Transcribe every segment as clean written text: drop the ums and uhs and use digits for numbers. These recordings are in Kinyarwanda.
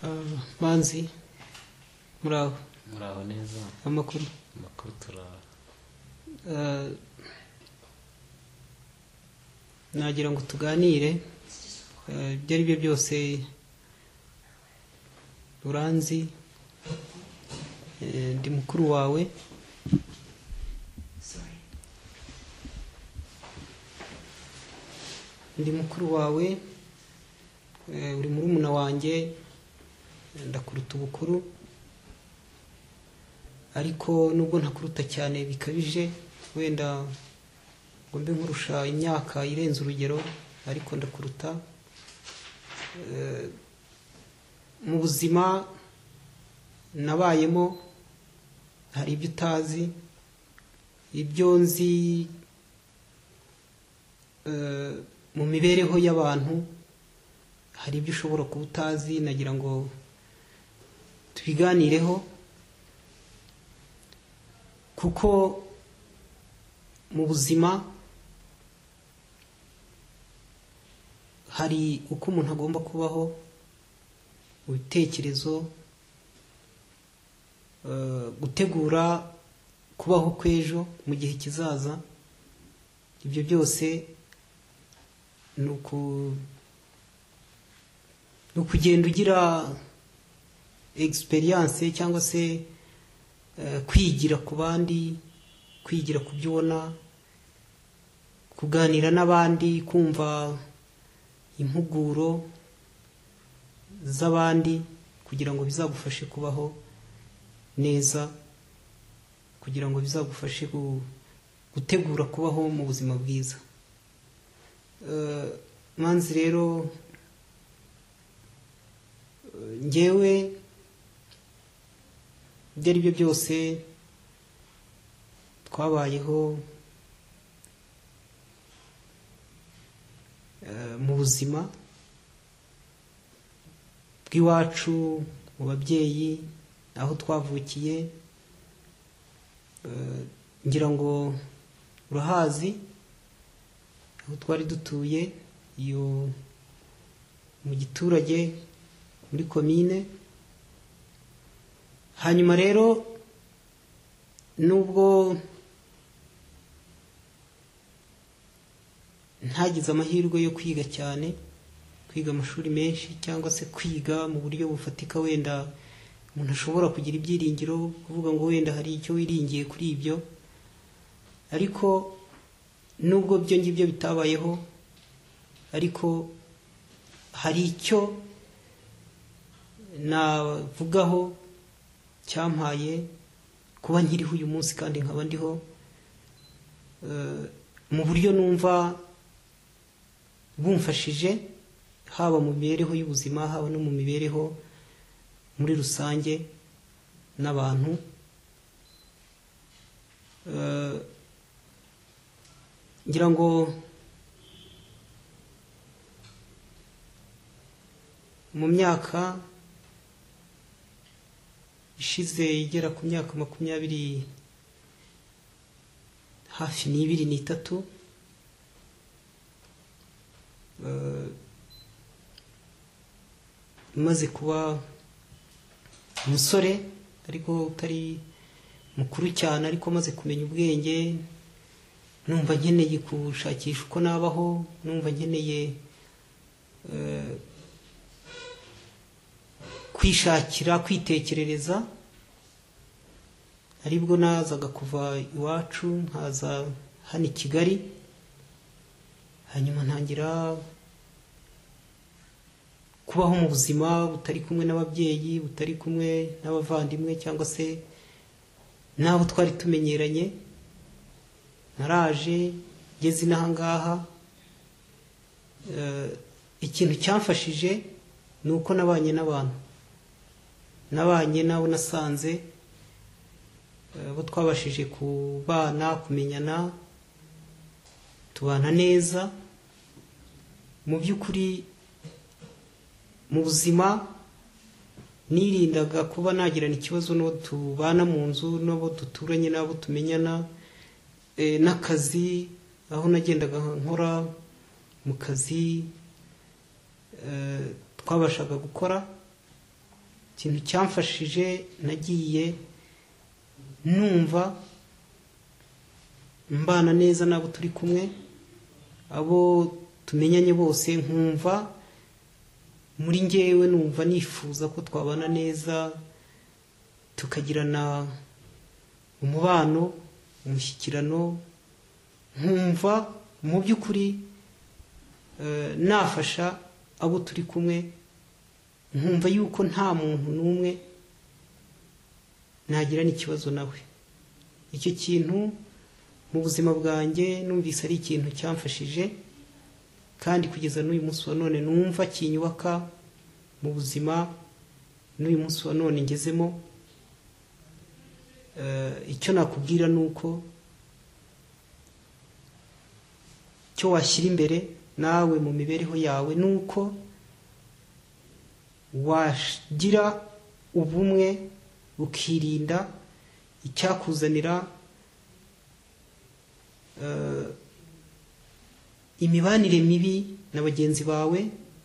Manzi muraho neza amakuru turara nagira ngo tuganire ibyo ari byo byose uranzi ndi mukuru wawe uri murumuna wanjye ndakuruta ubukuru ariko nubwo ntakuruta cyane bikabije wenda ngo mbe nkurusha imyaka irenze urugero ariko ndakuruta mu buzima nabayemo hari ibyo utazi ibyo nzi mu mibereho y'abantu hari ibyo ushobora kuba utazi nagira ngo tubiganireho kuko mu buzima hari uko umuntu agomba kubaho mu bitekerezo gutegura kubaho kw'ejo mu gihe kizaza ibyo byose ni ukugenda ugira experience cyangwa se kwigira ku bandi kwigira ku byo ubona kuganira n'abandi kumva impuguro z'abandi kugira ngo bizagufashe kubaho neza kugira ngo bizagufashe gutegura kubaho mu buzima bwiza Manzi rero njyewe ibyo ari byo byose twabayeho mu buzima bw'iwacu mu babyeyi aho twavukiye ngira ngo urahazi aho twari dutuye iyo mu giturage muri komine hanyuma rero nubwo ntagize amahirwe yo kwiga cyane kwiga amashuri menshi cyangwa se kwiga mu buryo bufatika wenda umuntu ashobora kugira ibyiringiro kuvuga ngo wenda hari icyo wiringiye kuri ibyo ariko nubwo byo ngibyo bitabayeho ariko hari icyo navugaho cyampaye kuba nkiriho uyu munsi kandi nkaba ndiho mu buryo numva bumfashije haba mu mibereho y'ubuzima haba no mu mibereho muri rusange n'abantu ngira ngo mu myaka ishize igera ku myaka 20 hafi n'ibiri n'itatu maze kuba umusore ariko utari mukuru cyane ariko maze kumenya ubwenge numva nkeneye gushakisha uko nabaho numva nkeneye kwishakira kwitekerereza aribwo nazaga kuva iwacu nkaza hano i Kigali hanyuma ntangira kubaho mu buzima butari kumwe n'ababyeyi butari kumwe n'abavandimwe cyangwa se nabo twari tumenyeranye naraje ngeze n'ahangaha ikintu cyamfashije ni uko nabanye n'abantu nabanye nabo nasanze bo twabashije kubana kumenyana tubana neza mu by'ukuri mu buzima nirindaga kuba nagirana ikibazo no tubana mu nzu n'abo duturanye n'abo tumenyana n'akazi aho nagendaga nkora mu kazi twabashaga gukora ikintu cyamfashije, nagiye numva mbana neza n'abo turi kumwe, abo tumenyanye bose, nkumva muri njyewe numva nifuza ko twabana neza, tukagirana umubano, umushyikirano, nkumva mu by'ukuri nafasha abo turi kumwe, nkumva yuko nta muntu n'umwe nagira n'ikibazo nawe. Icyo kintu mu buzima bwanjye numvise ari ikintu cyamfashije, kandi kugeza n'uyu munsi wa none numva kinyubaka mu buzima n'uyu munsi wa none ngezemo. Icyo nakubwira nuko cyo washyira imbere nawe mu mibereho yawe, nuko wagira ubumwe, ukirinda icyakuzanira imibanire mibi na bagenzi bawe,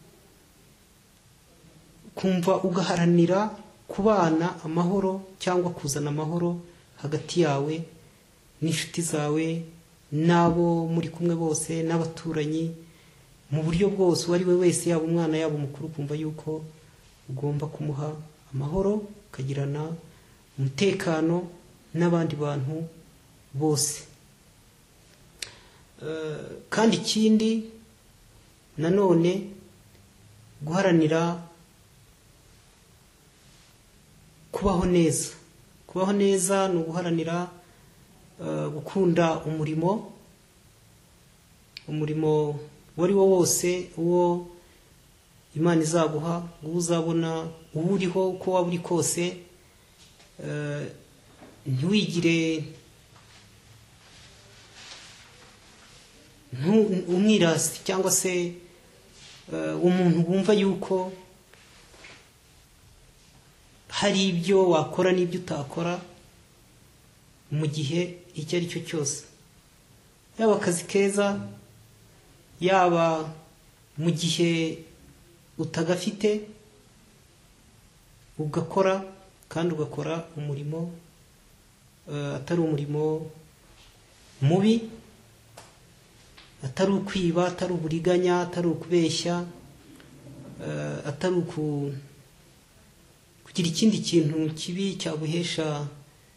kumva ugaharanira kubana amahoro cyangwa kuzana amahoro hagati yawe n'inshuti zawe, n'abo muri kumwe bose, n'abaturanyi, mu buryo bwose. Uwo ari we wese, yaba umwana yaba umukuru, kumva yuko ugomba kumuha amahoro, ukagirana umutekano n'abandi bantu bose. Kandi ikindi nanone, guharanira kubaho neza. Kubaho neza ni uguharanira gukunda umurimo uwo ari wo wose, uwo Imana izaguha, uwo uzabona, uwo uriho uko waba uri kose. Ntiwigire umwirasi cyangwa se umuntu wumva yuko hari ibyo wakora n'ibyo utakora mu gihe icyo ari cyo cyose, yaba akazi keza, yaba mu gihe utagafite, ugakora, kandi ugakora umurimo atari umurimo mubi, atari ukwiba, atari uburiganya, atari ukubeshya, atari kugira ikindi kintu kibi cyaguhesha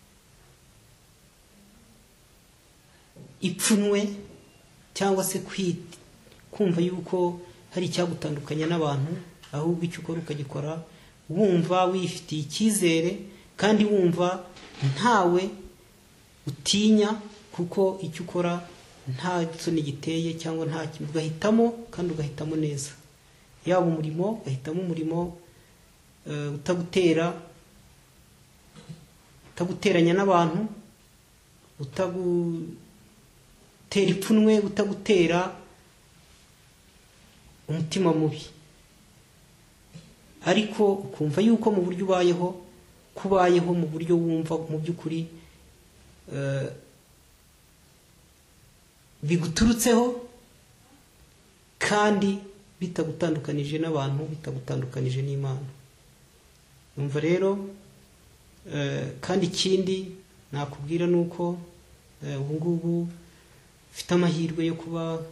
ipfunwe, cyangwa se kumva yuko hari icyagutandukanya n'abantu. Ahubwo icyo ukora ukagikora wumva wifitiye icyizere, kandi wumva ntawe utinya, kuko icyo ukora nta soni giteye cyangwa nta kintu. Ugahitamo, kandi ugahitamo neza. Yaba umurimo, ugahitamo umurimo utaguteranya n'abantu, utagutera ipfunwe, utagutera umutima mubi, ariko ukumva yuko mu buryo kubayeho mu buryo wumva mu by'ukuri biguturutseho, kandi bitagutandukanije n'abantu, bitagutandukanije n'Imana. Numva rero, kandi ikindi nakubwira nuko ubu ngubu ufite amahirwe yo kuba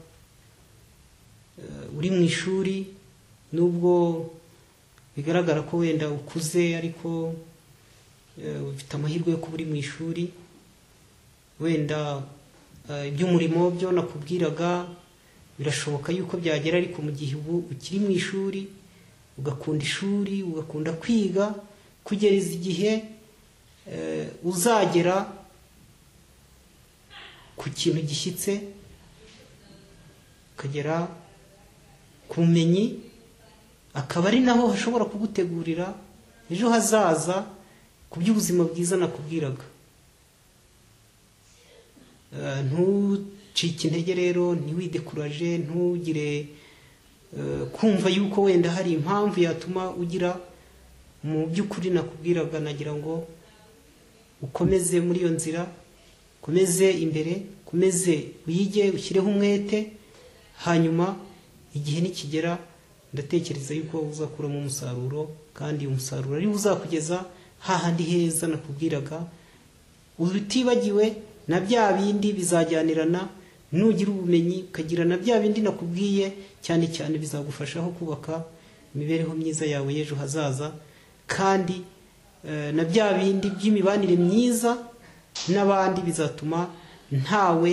uri mu ishuri, nubwo bigaragara ko wenda ukuze, ariko ufite amahirwe yo kuba uri mu ishuri. Wenda iby'umurimo byo nakubwiraga birashoboka yuko byagera, ariko mu gihe ubu ukiri mu ishuri, ugakunda ishuri, ugakunda kwiga, kugereza igihe uzagera ku kintu gishyitse, ukagera ku bumenyi, akaba ari naho hashobora kugutegurira ejo hazaza ku by'ubuzima bwiza nakubwiraga. Ntucike intege rero, ntiwidekuraje, ntugire kumva yuko wenda hari impamvu yatuma ugira. Mu by'ukuri nakubwiraga, nagira ngo ukomeze muri iyo nzira, ukomeze imbere, ukomeze wige, ushyireho umwete, hanyuma igihe nikigera ndatekereza yuko uzakuramo umusaruro, kandi umusaruro ari uzakugeza hahandi heza nakubwiraga, utibagiwe na bya bindi bizajyanirana. Nugira ubumenyi ukagira na bya bindi nakubwiye, cyane cyane bizagufashaho kubaka imibereho myiza yawe y'ejo hazaza, kandi na bya bindi by'imibanire myiza n'abandi bizatuma ntawe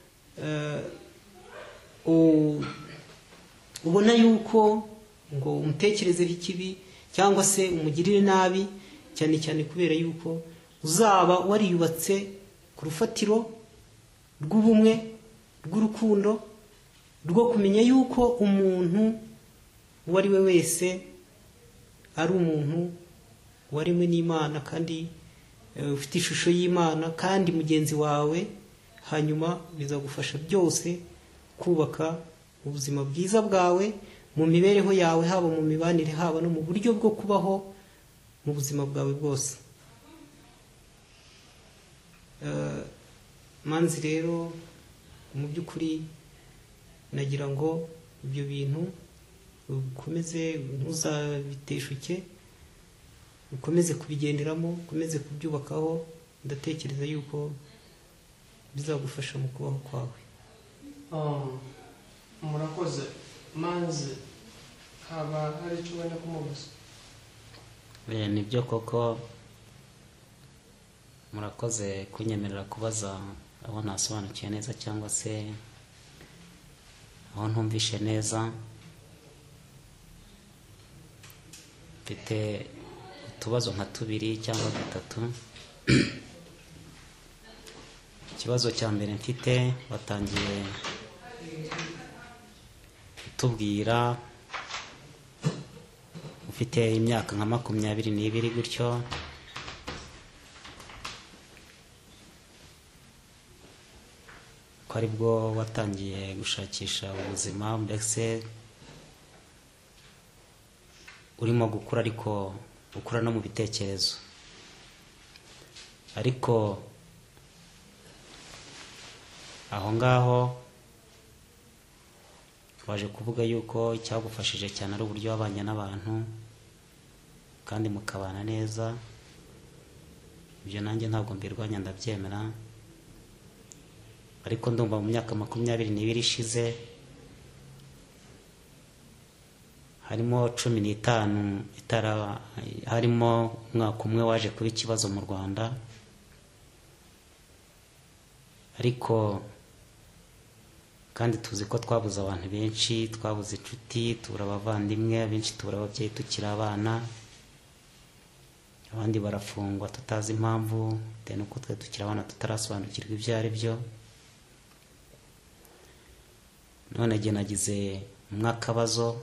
ubona yuko ngo umutekerezeho ikibi cyangwa se umugirire nabi, cyane cyane kubera yuko uzaba wariyubatse ku rufatiro rw'ubumwe, rw'urukundo, rwo kumenya yuko umuntu uwo ari we wese ari umuntu waremwe n'Imana kandi ufite ishusho y'Imana, kandi mugenzi wawe. Hanyuma bizagufasha byose kubaka ubuzima bwiza bwawe mu mibereho yawe, haba mu mibanire, haba no mu buryo bwo kubaho mu buzima bwawe bwose. Manzi rero mu by'ukuri nagira ngo ibyo bintu ukomeze ntuzabiteshuke, ukomeze kubigenderamo, ukomeze kubyubakaho. Ndatekereza yuko bizagufasha mu kubaho kwawe. Murakoze. Manzi, haba hari icyo wenda kumubaza? Nibyo koko, murakoze kunyemerera kubaza aho nasobanukiye neza cyangwa se aho ntumvishe neza. Mfite utubazo nka 2 cyangwa 3. Ikibazo cya mbere mfite, batangiye kutubwira ufite imyaka nka 22 gutyo, ko aribwo watangiye gushakisha ubuzima, mbese urimo gukura, ariko ukura no mu bitekerezo. Ariko aho ngaho waje kuvuga yuko icyagufashije cyane ari uburyo wabanye n'abantu kandi mukabana neza. Ibyo nanjye ntabwo mbirwanya, ndabyemera. Ariko ndumva mu myaka 22 ishize harimo 15 harimo umwaka umwe waje kuba ikibazo mu Rwanda. Ariko kandi tuzi ko twabuze abantu benshi, twabuze inshuti, tubura abavandimwe, abenshi tubura ababyeyi tukiri abana, abandi barafungwa tutazi impamvu, bitewe n'uko twe tukiri abana tutarasobanukirwa ibyo ari byo. None jye nagize umwakabazo,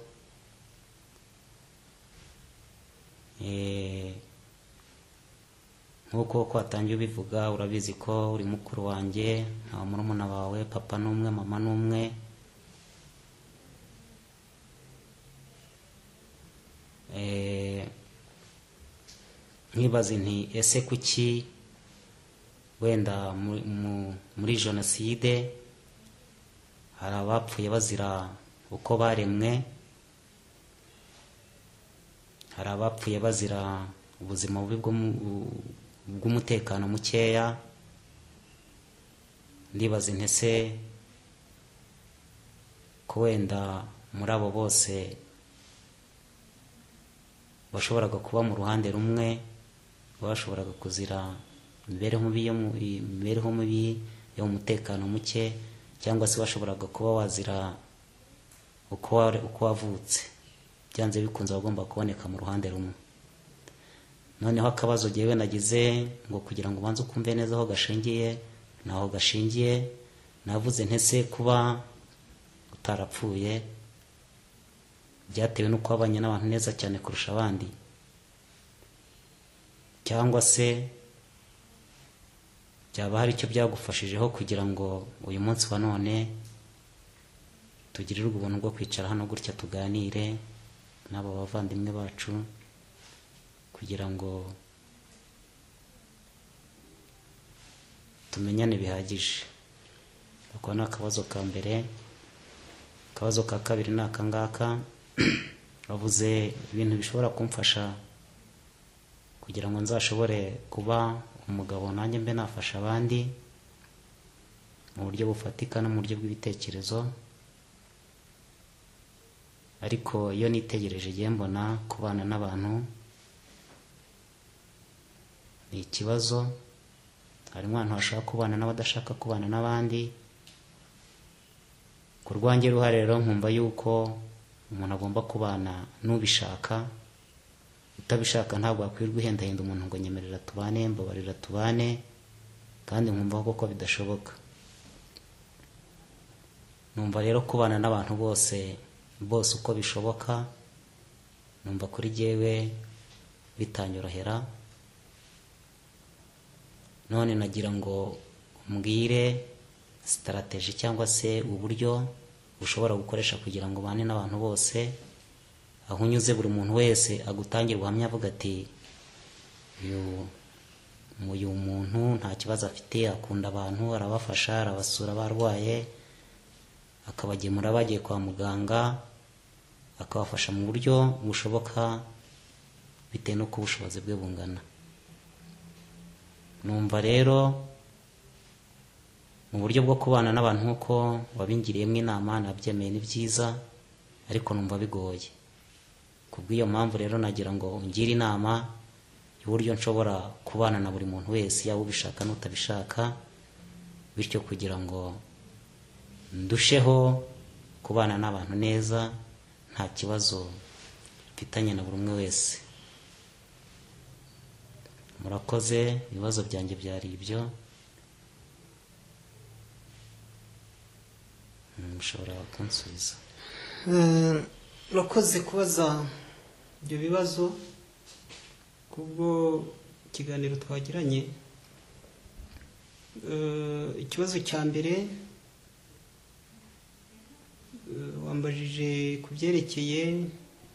nk'uko kwatangiye ubivuga, urabizi ko uri mukuru wanjye, nta murumuna wawe, papa n'umwe, mama n'umwe. Nkibaza nti ese kuki wenda muri jenoside hari abapfuye bazira uko baremwe, hari abapfuye bazira ubuzima bubi bw'umutekano mukeya. Ndibaza ntese ko wenda muri abo bose bashoboraga kuba mu ruhande rumwe, bashoboraga kuzira imibereho mibi yo mu mutekano muke, cyangwa se bashoboraga kuba wazira uko wavutse. Byanze bikunze bagomba kuboneka mu ruhande rumwe. Noneho akabazo jyewe nagize ngo kugira ngo ubanze ukumve neza aho gashingiye, naho gashingiye navuze ntese kuba utarapfuye byatewe n'uko wabanye n'abantu neza cyane kurusha abandi, cyangwa se byaba hari icyo byagufashijeho kugira ngo uyu munsi wa none tugirirwe ubuntu bwo kwicara hano gutya tuganire n'abo bavandimwe bacu, kugira ngo tumenyane bihagije. Ako ni akabazo ka mbere. Akabazo ka kabiri ni akangaka. bavuze ibintu bishobora kumfasha kugira ngo nzashobore kuba umugabo nanjye mbe nafasha abandi mu buryo bufatika no mu buryo bw'ibitekerezo. Ariko iyo nitegereje igihe mbona kubana n'abantu ni ikibazo. Harimo abantu bashaka kubana n'abadashaka kubana n'abandi. Ku rwanjye ruhare rero nkumva yuko umuntu agomba kubana n'ubishaka. Utabishaka ntabwo akwirwa uhendahenda umuntu ngo nyemerera tubane, mbabarira tubane, kandi nkumva koko bidashoboka. Numva rero kubana n'abantu bose uko bishoboka, numva kuri jyewe bitanyorohera. None nagira ngo umbwire strategy cyangwa se uburyo ushobora gukoresha kugira ngo ubane n'abantu bose, aho unyuze buri muntu wese agutangira ubuhamya avuga ati uyu muntu nta kibazo afite, akunda abantu, arabafasha, arabasura barwaye, akabagemura bagiye kwa muganga, akabafasha mu buryo bushoboka bitewe n'uko ubushobozi bwe bungana. Numva rero mu buryo bwo kubana n'abantu nk'uko wabingiriyemo inama nabyemeye ni byiza, ariko numva bigoye. Kubw'iyo mpamvu rero nagira ngo ungire inama y'uburyo nshobora kubana na buri muntu wese, yaba ubishaka n'utabishaka, bityo kugira ngo ndusheho kubana n'abantu neza nta kibazo mfitanye na buri umwe wese. Murakoze, ibibazo byanjye byari ibyo. Mushobora kunsubiza. Urakoze kubaza ibyo bibazo kubwo ikiganiro twagiranye. Ikibazo cya mbere wambajije ku byerekeye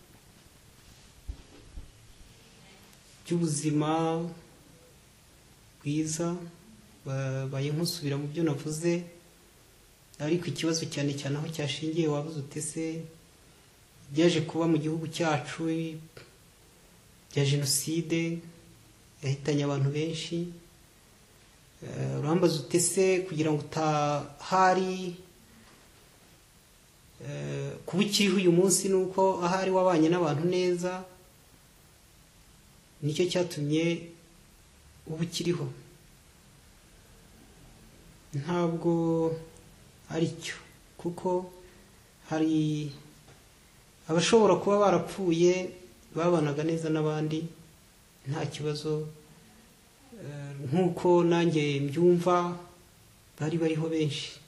by'ubuzima bwiza, baye nkusubira mu byo navuze, ariko ikibazo cyane cyane aho cyashingiye wabuze utese byaje kuba mu gihugu cyacu bya jenoside yahitanye abantu benshi. Urambaza utese kugira ngo utahari kuba ukiriho uyu munsi nuko ahari wabanye n'abantu neza, nicyo cyatumye uba ukiriho. Ntabwo ari cyo, kuko hari abashobora kuba barapfuye babanaga neza n'abandi nta kibazo, nk'uko nanjye mbyumva bari bariho benshi.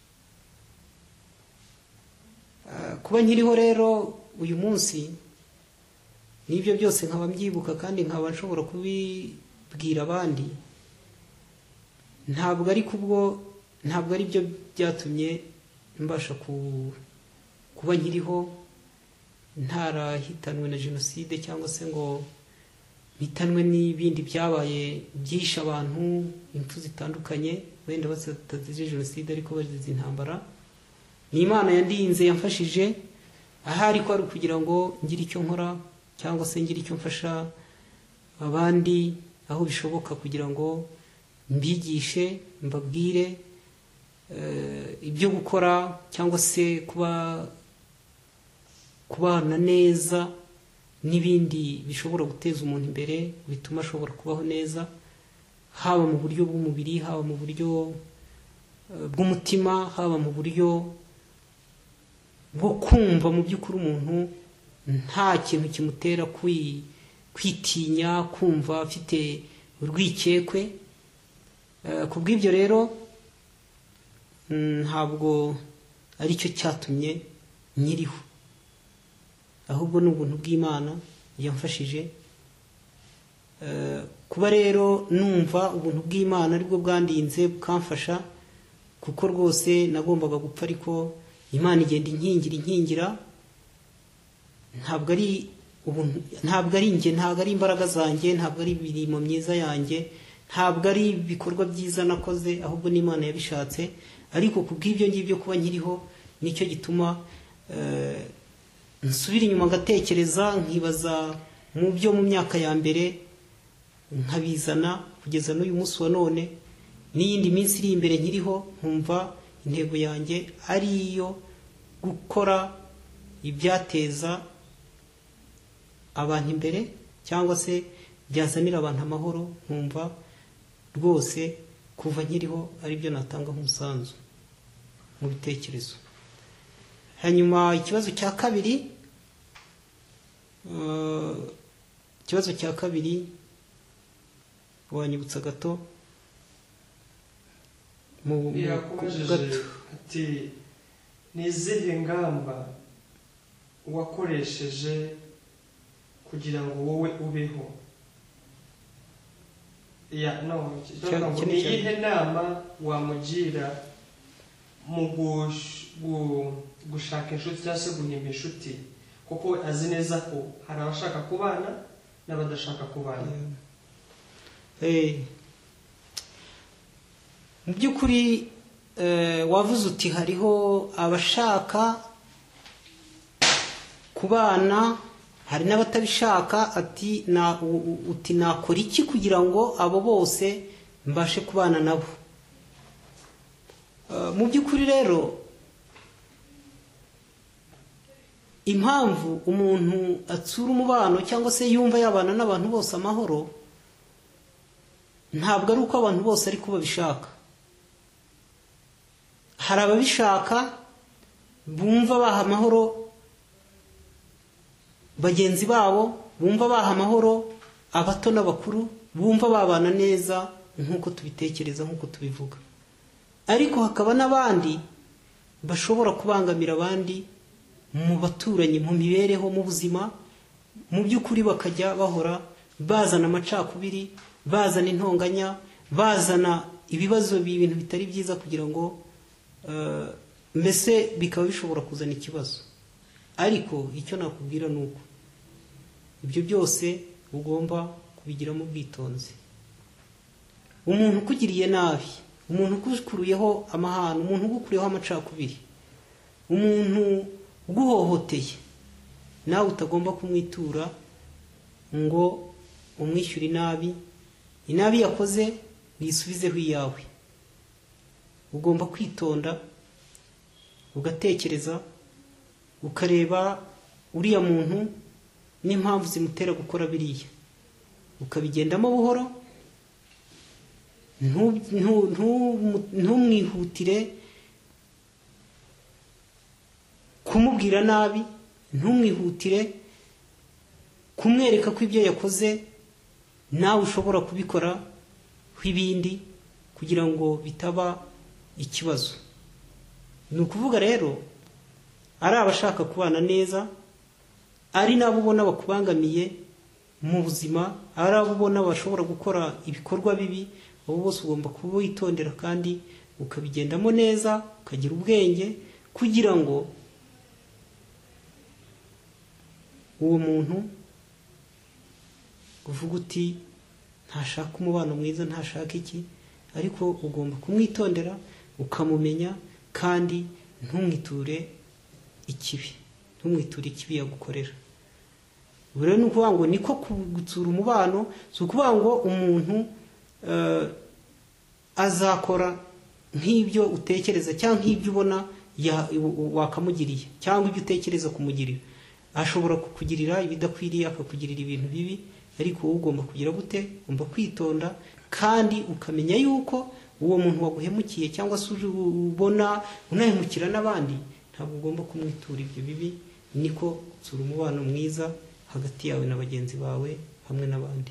Kuba nkiriho rero uyu munsi n'ibyo byose nkaba mbyibuka kandi nkaba nshobora kubibwira abandi, ntabwo ari byo byatumye mbasha kuba nkiriho ntarahitanwe na jenoside, cyangwa se ngo bitanwe n'ibindi byabaye byishe abantu, impfu zitandukanye, wenda batazize jenoside ariko bazize intambara. Ni Imana yandinze, yamfashije. Ahari ko ari kugira ngo ngire icyo nkora cyangwa se ngire icyo mfasha abandi aho bishoboka, kugira ngo mbigishe, mbabwire ibyo gukora, cyangwa se kubana neza n'ibindi bishobora guteza umuntu imbere, bituma ashobora kubaho neza, haba mu buryo bw'umubiri, haba mu buryo bw'umutima, haba mu buryo bwo kumva mu by'ukuri umuntu nta kintu kimutera kwitinya, kumva afite urwikekwe. Ku bw'ibyo rero ntabwo ari cyo cyatumye nkiriho, ahubwo ni ubuntu bw'Imana yamfashije. Kuba rero numva ubuntu bw'Imana aribwo bwandinze bukamfasha, kuko rwose nagombaga gupfa, ariko Imana igenda inkingira. Ntabwo ari njye, ntabwo ari imbaraga zanjye, ntabwo ari imirimo myiza yanjye, ntabwo ari ibikorwa byiza nakoze, ahubwo n'Imana yabishatse. Ariko kubw'ibyo ngibyo kuba nkiriho nicyo gituma nsubira inyuma ngatekereza nkibaza mu byo mu myaka ya mbere nkabizana kugeza n'uyu munsi wa none n'iyindi minsi iri imbere nkiriho, nkumva intego yanjye ari iyo gukora ibyateza abantu imbere cyangwa se byazanira abantu amahoro, nkumva rwose kuva nkiriho ari byo natanga nk'umusanzu mu bitekerezo. Hanyuma ikibazo cya kabiri wanyibutsa gato yakomeje ati ni izihe ngamba wakoresheje kugira ngo wowe ubeho? Ni iyihe nama wamugira mu gushaka inshuti cyangwa se guhimba inshuti, kuko azi neza ko hari abashaka kubana n'abadashaka kubana? Mu by'ukuri wavuze uti hariho abashaka kubana hari n'abatabishaka, uti nakora iki kugira ngo abo bose mbashe kubana nabo? Mu by'ukuri rero impamvu umuntu atsura umubano cyangwa se yumva yabana n'abantu bose amahoro, ntabwo ari uko abantu bose ariko babishaka. Hari ababishaka bumva baha amahoro bagenzi babo, bumva baha amahoro abato n'abakuru, bumva babana neza nk'uko tubitekereza, nk'uko tubivuga. Ariko hakaba n'abandi bashobora kubangamira abandi mu baturanyi, mu mibereho, mu buzima, mu by'ukuri bakajya bahora bazana amacakubiri, bazana intonganya, bazana ibibazo, ibintu bitari byiza, kugira ngo mbese bikaba bishobora kuzana ikibazo. Ariko icyo nakubwira ni uko ibyo byose ugomba kubigiramo ubwitonzi. Umuntu ukugiriye nabi, umuntu ukukuruyeho amahane, umuntu ugukuriyeho amacakubiri, umuntu uguhohoteye, nawe utagomba kumwitura ngo umwishyure inabi yakoze wisubizeho iyawe. Ugomba kwitonda, ugatekereza, ukareba uriya muntu n'impamvu zimutera gukora biriya, ukabigendamo buhoro, ntumwihutire kumubwira nabi, ntumwihutire kumwereka ko ibyo yakoze nawe ushobora kubikoraho ibindi, kugira ngo bitaba ikibazo. Ni ukuvuga rero, ari abashaka kubana neza, ari nabo ubona bakubangamiye mu buzima, ari abo ubona bashobora gukora ibikorwa bibi, abo bose ugomba kubitondera kandi ukabigendamo neza, ukagira ubwenge, kugira ngo uwo muntu uvuga uti ntashaka umubano mwiza, ntashaka iki, ariko ugomba kumwitondera, ukamumenya, kandi ntumwiture ikibi yagukorera. Ubu rero ni ukuvuga ngo niko gutsura umubano, si ukuvuga ngo umuntu azakora nk'ibyo utekereza cyangwa nk'ibyo ubona wakamugiriye cyangwa ibyo utekereza kumugirira. Ashobora kukugirira ibidakwiriye, akakugirira ibintu bibi, ariko wowe ugomba kugira gute? Ugomba kwitonda, kandi ukamenya yuko uwo muntu waguhemukiye cyangwa se ubona unahemukira n'abandi, ntabwo ugomba kumwitura ibyo bibi. Niko gutsura umubano mwiza hagati yawe na bagenzi bawe hamwe n'abandi.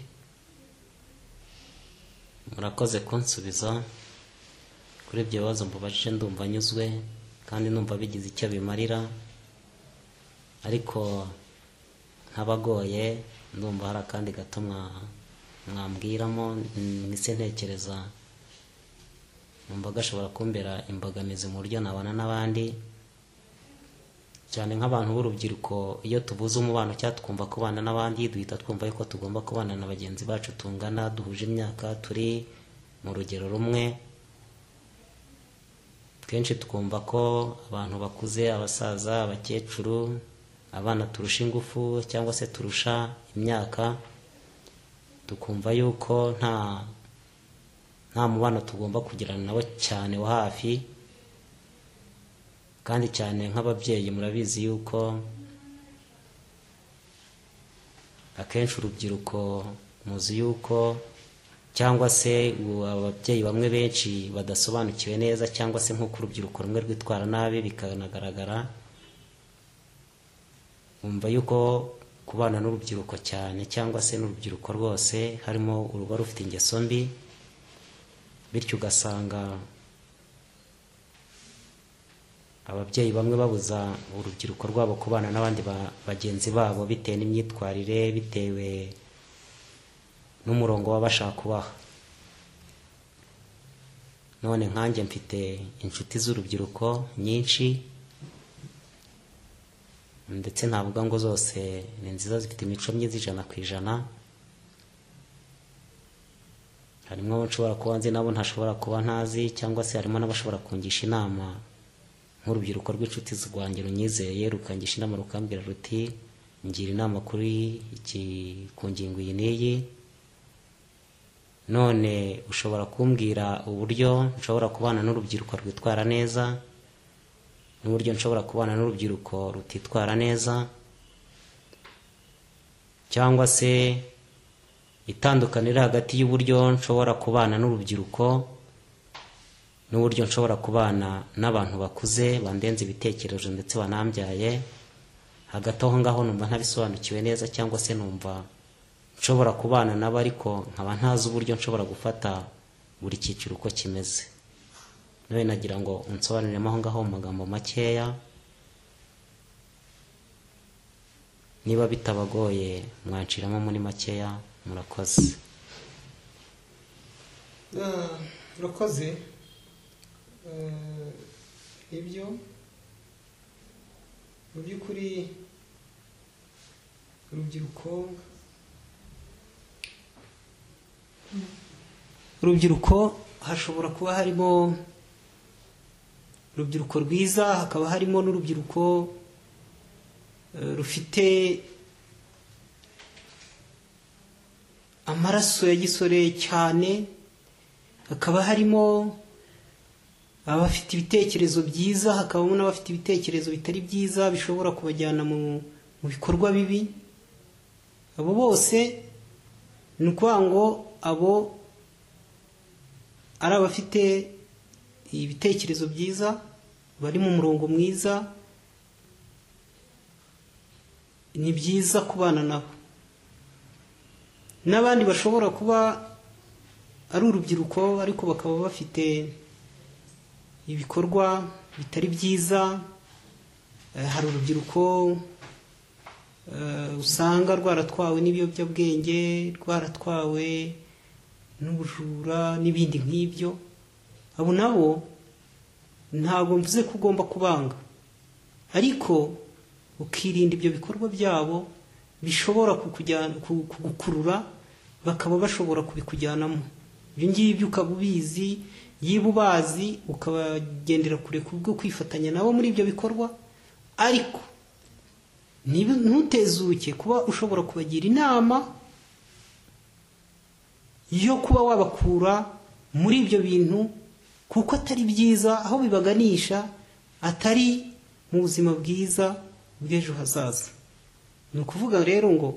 Murakoze kunsubiza kuri ibyo bibazo mbabajije. Ndumva nyuzwe kandi numva bigize icyo bimarira, ariko ntabagoye, ndumva hari akandi gato mwambwiramo. Nise ntekereza numva gashobora kumbera imbogamizi mu buryo nabana n'abandi, cyane nk'abantu b'urubyiruko. Iyo tubuze umubano cyangwa twumva kubana n'abandi, duhita twumva yuko tugomba kubana na bagenzi bacu tungana, duhuje imyaka, turi mu rugero rumwe. Kenshi twumva ko abantu bakuze, abasaza, abakecuru, abana turusha ingufu cyangwa se turusha imyaka, tukumva yuko nta mubano tugomba kugirana nabo cyane wa hafi, kandi cyane nk'ababyeyi murabizi yuko akenshi urubyiruko muzi yuko cyangwa se ababyeyi bamwe benshi badasobanukiwe neza, cyangwa se nk'uko urubyiruko rumwe rwitwara nabi bikanagaragara, umva yuko kubana n'urubyiruko cyane cyangwa se n'urubyiruko rwose harimo uruba rufite ingeso mbi, bityo ugasanga ababyeyi bamwe babuza urubyiruko rwabo kubana n'abandi bagenzi babo bitewe n'imyitwarire, bitewe n'umurongo baba bashaka kubaha. None nkanjye mfite inshuti z'urubyiruko nyinshi, ndetse ntavuga ngo zose ni nziza, zifite imico myiza 100%. Harimo abo nshobora kuba nzi nabo ntashobora kuba ntazi, cyangwa se harimo n'abashobora kungisha inama nk'urubyiruko rw'inshuti rwanjye runyizeye, rukangisha inama rukambwira ruti ngira inama kuri ku ngingo iyi n'iyi. None ushobora kumbwira uburyo nshobora kubana n'urubyiruko rwitwara neza n'uburyo nshobora kubana n'urubyiruko rutitwara neza, cyangwa se itandukaniro hagati y'uburyo nshobora kubana n'urubyiruko n'uburyo nshobora kubana n'abantu bakuze bandenze ibitekerezo ndetse banambyaye. Hagati aho ngaho numva ntabisobanukiwe neza, cyangwa se numva nshobora kubana nabo ariko nkaba ntazi uburyo nshobora gufata buri cyiciro uko kimeze. None nagira ngo unsobanurire aho ngaho mu magambo makeya, niba bitabagoye mwanciramo muri makeya. Murakoze. Murakoze. Ibyo mu by'ukuri urubyiruko hashobora kuba harimo urubyiruko rwiza, hakaba harimo n'urubyiruko rufite amaraso ya gisore cyane, hakaba harimo abafite ibitekerezo byiza, hakabamo n'abafite ibitekerezo bitari byiza bishobora kubajyana mu bikorwa bibi. Abo bose ni ukuvuga ngo abo ari abafite ibitekerezo byiza, bari mu murongo mwiza, ni byiza kubana nabo. N'abandi bashobora kuba ari urubyiruko ariko bakaba bafite ibikorwa bitari byiza. Hari urubyiruko usanga rwaratwawe n'ibiyobyabwenge, rwaratwawe n'ubujura n'ibindi nk'ibyo. Abo nabo ntabwo mvuze ko ugomba kubanga, ariko ukirinda ibyo bikorwa byabo bishobora kugukurura, bakaba bashobora kubikujyanamo. Ibyo ngibyo ukaba ubizi, yiba ubazi ukabagendera kure kubwo kwifatanya nabo muri ibyo bikorwa, ariko ntutezuke kuba ushobora kubagira inama yo kuba wabakura muri ibyo bintu, kuko atari byiza, aho bibaganisha atari mu buzima bwiza bw'ejo hazaza. Ni ukuvuga rero ngo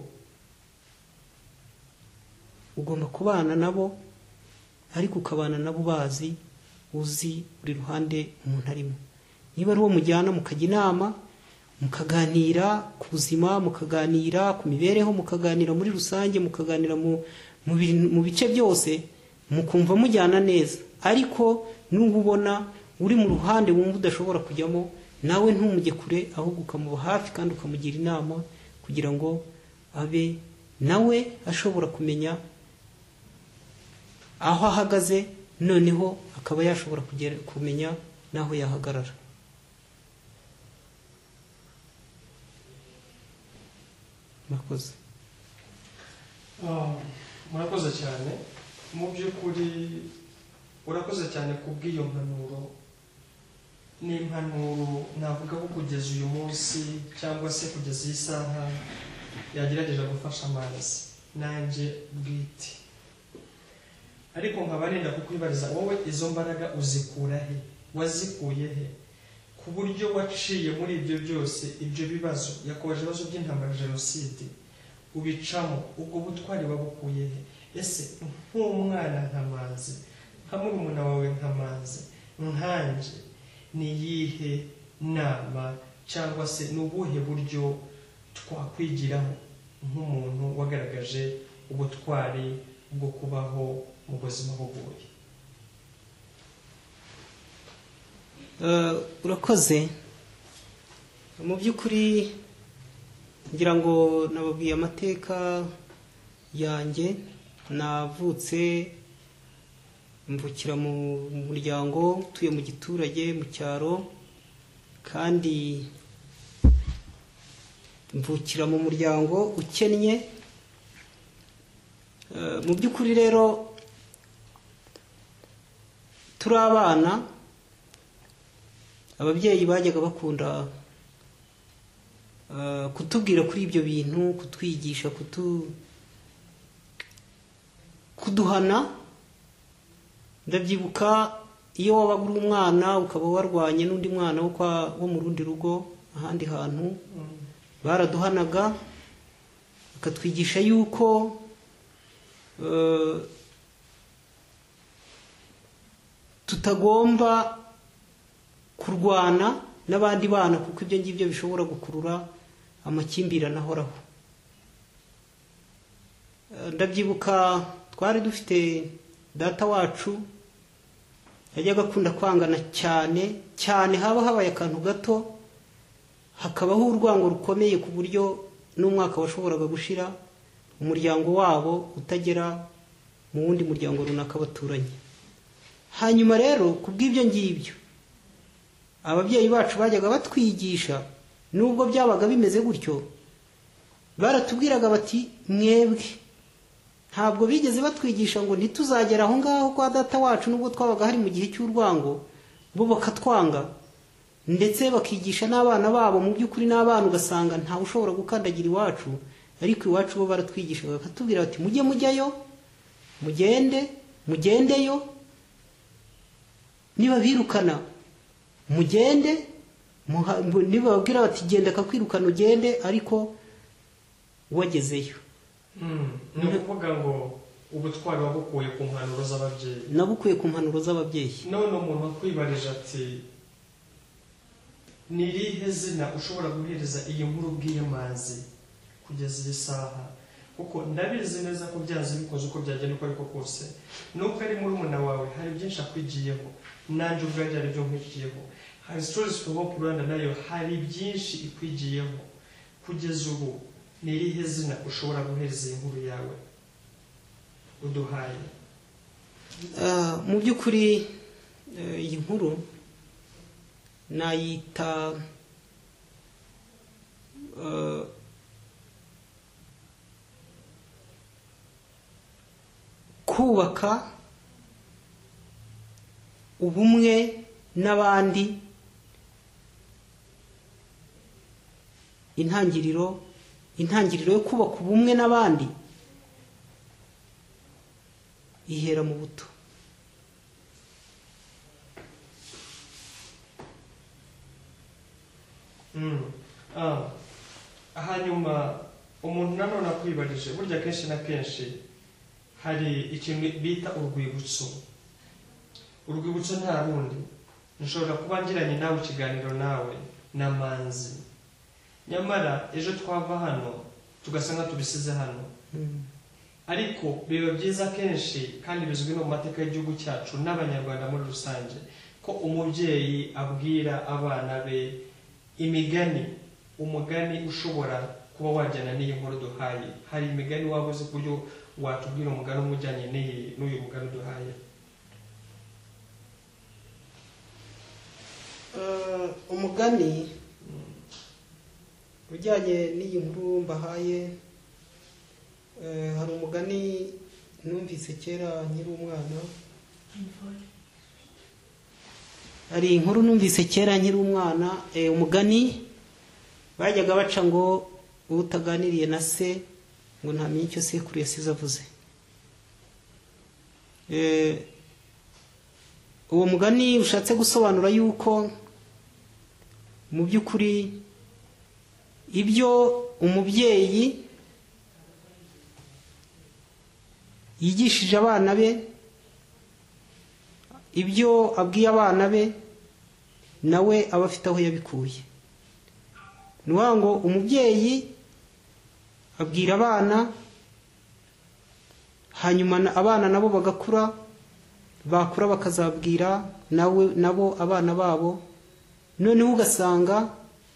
ugomba kubana nabo, ariko ukabana nabo bazi, uzi buri ruhande umuntu arimo. Niba ari uwo mujyana mukajya inama, mukaganira ku buzima, mukaganira ku mibereho, mukaganira muri rusange, mukaganira mu bice byose, mukumva mujyana neza. Ariko n'ubu ubona uri mu ruhande wumva udashobora kujyamo, nawe ntumujye kure, ahubwo ukamuba hafi kandi ukamugira inama kugira ngo abe nawe ashobora kumenya aho ahagaze, noneho akaba yashobora kumenya n'aho yahagarara. Murakoze. Murakoze cyane. Mu by'ukuri urakoze cyane kubw'iyo mpanuro ni impanuro navuga ko kugeza uyu munsi cyangwa se kugeza iyi saha yagerageje gufasha amazi nanjye bwite, ariko nkaba nenda kukwibariza wowe izo mbaraga uzikura he, wazikuye he ku buryo waciye muri ibyo byose, ibyo bibazo yakomeje ibibazo by'intambara, jenoside ubicamo, ubwo butwari wabukuye he? Ese nk'umwana nk'amazi, nka murumuna wawe nk'amazi, nkanjye ni iyihe nama cyangwa se ni ubuhe buryo twakwigiraho nk'umuntu wagaragaje ubutwari bwo kubaho mu buzima bugoye? Urakoze. Mu by'ukuri ngira ngo nababwiye amateka yanjye. Navutse mvukira mu muryango utuye mu giturage mu cyaro, kandi mvukira mu muryango ukennye. Mu by'ukuri rero turi abana, ababyeyi bajyaga bakunda kutubwira kuri ibyo bintu, kutwigisha, kuduhana. Ndabyibuka iyo wabaga uri umwana ukaba warwanye n'undi mwana wo mu rundi rugo ahandi hantu, baraduhanaga bakatwigisha yuko tutagomba kurwana n'abandi bana kuko ibyo ngibyo bishobora gukurura amakimbirane ahoraho. Ndabyibuka twari dufite data wacu yajyaga akunda kwangana cyane cyane, haba habaye akantu gato hakabaho urwango rukomeye ku buryo n'umwaka washoboraga gushira umuryango wabo utagera mu wundi muryango runaka baturanye. Hanyuma rero kubw'ibyo ngibyo ababyeyi bacu bajyaga batwigisha, nubwo byabaga bimeze gutyo, baratubwiraga bati mwebwe ntabwo bigeze batwigisha ngo ntituzagera aho ngaho kwa data wacu, nubwo twabaga hari mu gihe cy'urwango bo bakatwanga, ndetse bakigisha n'abana babo. Mu by'ukuri n'abana ugasanga ntawe ushobora gukandagira iwacu, ariko iwacu bo baratwigishaga bakatubwira bati mujye mujyayo, mugendeyo, niba birukana mugende, niba babwira bati genda akakwirukana ugende, ariko wagezeyo. Ni ukuvuga ngo ubutwari wabukuye ku mpanuro z'ababyeyi? Nabukuye ku mpanuro z'ababyeyi. None umuntu wakwibarije ati ni irihe zina ushobora guhereza iyi nkuru bw'iyamazi kugeza iyi saha? Kuko ndabizi neza ko byanze bikoze uko byagenda uko ariko kose, nubwo ari murumuna wawe hari byinshi akwigiyeho, nanjye ubwanjye hari ibyo nkwigiyeho, hari Stories for Hope Rwanda nayo hari byinshi ikwigiyeho. Kugeza ubu ni irihe zina ushobora guhereza iyi nkuru yawe uduhaye? Mu by'ukuri iyi nkuru nayita kubaka ubumwe n'abandi, intangiriro yo kubaka ubumwe n'abandi ihera mu buto. Hanyuma umuntu nanone akwibarije, burya kenshi na kenshi hari ikintu bita urwibutso. Urwibutso nta rundi, nshobora kuba ngiranye nawe ikiganiro nawe na Manzi, nyamara ejo twava hano tugasanga tubisize hano. Ariko biba byiza kenshi kandi bizwi no mu mateka y'igihugu cyacu n'abanyarwanda muri rusange ko umubyeyi abwira abana be umugani ushobora kuba wajyana n'iyi nkuru duhaye. Hari imigani waba uzi ku buryo watubwira umugani umujyanye n'uyu mugani duhaye? Umugani ujyanye n'iyi nkuru mbahaye, hari umugani numvise kera nkiri umwana, hari inkuru numvise kera nkiri umwana, umugani bajyaga baca ngo utaganiriye na se ngo ntamenye icyo sekuru yasize avuze. Uwo mugani ushatse gusobanura yuko mu by'ukuri ibyo umubyeyi yigishije abana be, ibyo abwiye abana be, nawe aba afite aho yabikuye. Ni ukuvuga ngo umubyeyi abwira abana, hanyuma abana nabo bagakura, bakura bakazabwira nabo abana babo, noneho ugasanga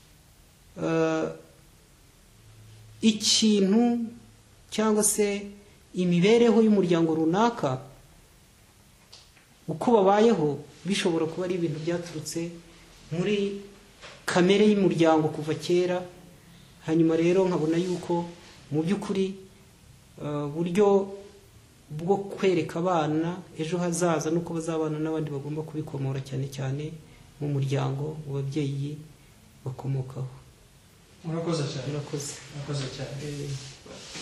ikintu cyangwa se imibereho y'umuryango runaka uko babayeho bishobora kuba ari ibintu byaturutse muri kamere y'umuryango kuva kera. Hanyuma rero nkabona yuko mu by'ukuri buryo bwo kwereka abana ejo hazaza nuko bazabana n'abandi bagomba kubikomora cyane cyane mu muryango mu babyeyi bakomokaho. Murakoze cyane. Murakoze. Murakoze cyane.